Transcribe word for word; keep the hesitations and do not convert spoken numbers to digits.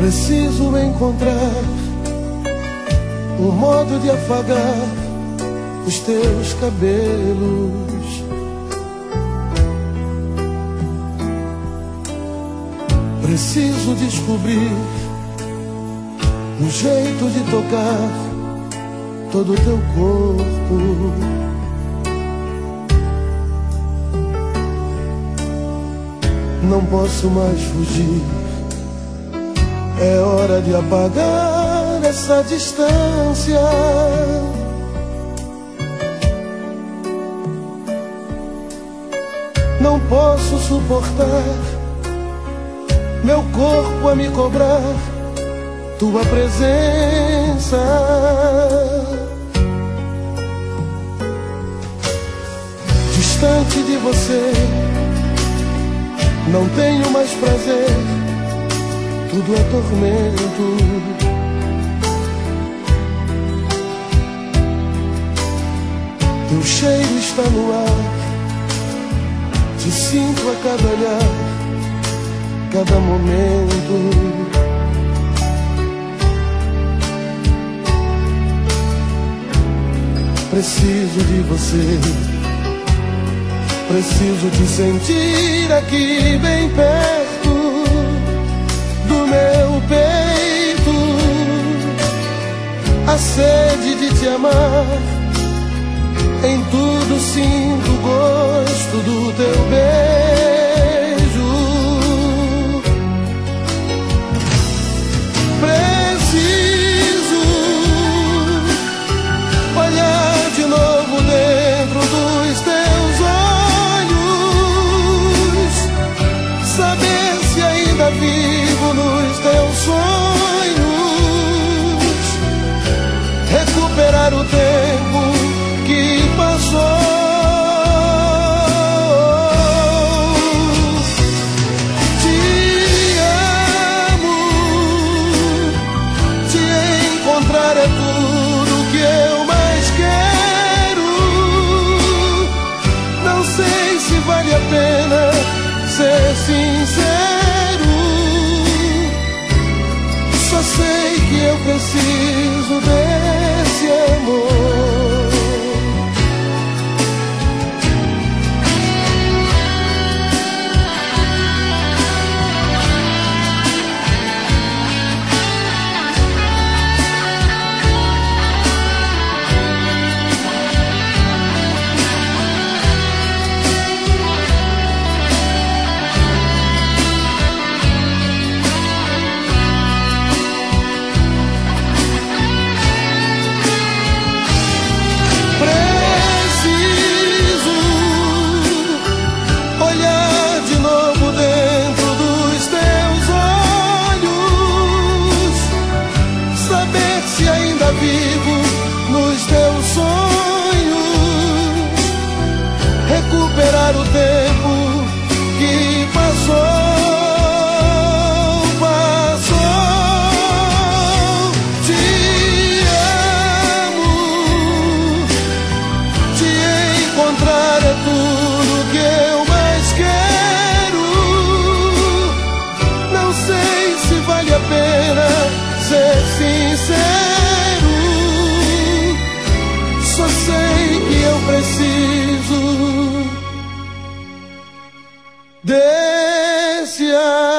Preciso encontrar um modo de afagar os teus cabelos. Preciso descobrir um jeito de tocar todo o teu corpo. Não posso mais fugir, é hora de apagar essa distância. Não posso suportar meu corpo a me cobrar tua presença. Distante de você, não tenho mais prazer, tudo é tormento. Teu cheiro está no ar, te sinto a cada olhar, cada momento. Preciso de você, preciso te sentir aqui bem perto do meu peito. A sede de te amar, em tudo sinto o gosto do teu beijo. Preciso olhar de novo dentro dos teus olhos, saber se ainda vivo nos teus sonhos, recuperar o tempo que passou. Te amo, te encontrar é tudo que eu mais quero. Não sei se vale a pena ser sincero, só sei que eu preciso desse amor. Vivo nos teus sonhos, recuperar o tempo que passou. Passou. Te amo, te encontrar é tudo que eu mais quero. Não sei se vale a pena ser sincero, só sei que eu preciso desse amor.